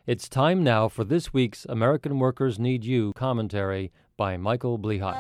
It's time now for this week's American Workers Need You commentary by Michael Blihash.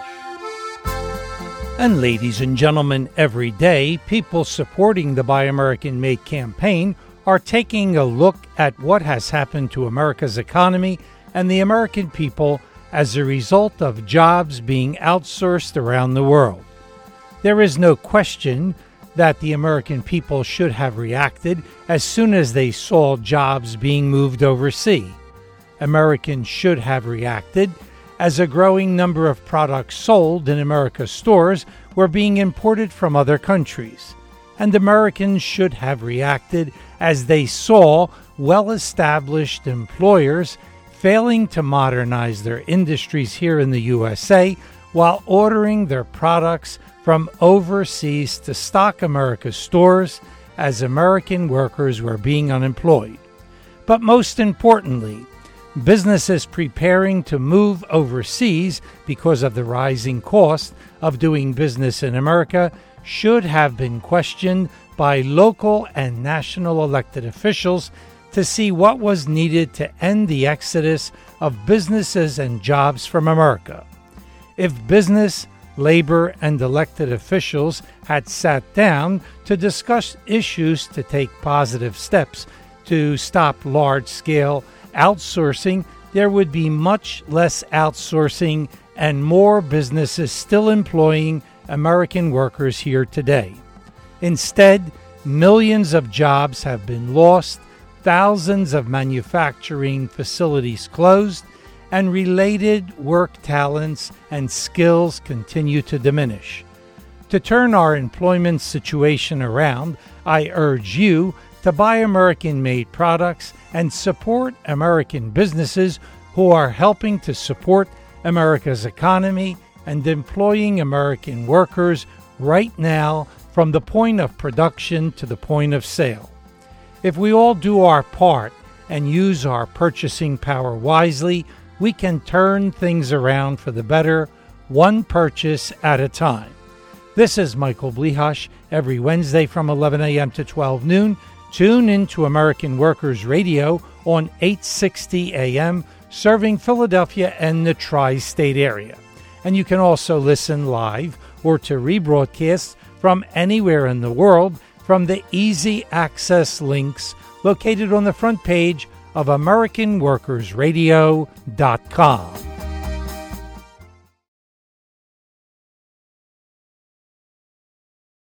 And ladies and gentlemen, every day, people supporting the Buy American Made campaign are taking a look at what has happened to America's economy and the American people as a result of jobs being outsourced around the world. There is no question that the American people should have reacted as soon as they saw jobs being moved overseas. Americans should have reacted as a growing number of products sold in America's stores were being imported from other countries. And Americans should have reacted as they saw well-established employers failing to modernize their industries here in the USA while ordering their products from overseas to stock America's stores as American workers were being unemployed. But most importantly, businesses preparing to move overseas because of the rising cost of doing business in America should have been questioned by local and national elected officials to see what was needed to end the exodus of businesses and jobs from America. If business, labor, and elected officials had sat down to discuss issues to take positive steps to stop large-scale outsourcing, there would be much less outsourcing and more businesses still employing American workers here today. Instead, millions of jobs have been lost, thousands of manufacturing facilities closed, and related work talents and skills continue to diminish. To turn our employment situation around, I urge you to buy American-made products and support American businesses who are helping to support America's economy and employing American workers right now from the point of production to the point of sale. If we all do our part and use our purchasing power wisely, we can turn things around for the better, one purchase at a time. This is Michael Blihash. Every Wednesday from 11 a.m. to 12 noon, tune into American Workers Radio on 860 a.m., serving Philadelphia and the tri-state area. And you can also listen live or to rebroadcasts from anywhere in the world from the easy access links located on the front page of AmericanWorkersRadio.com.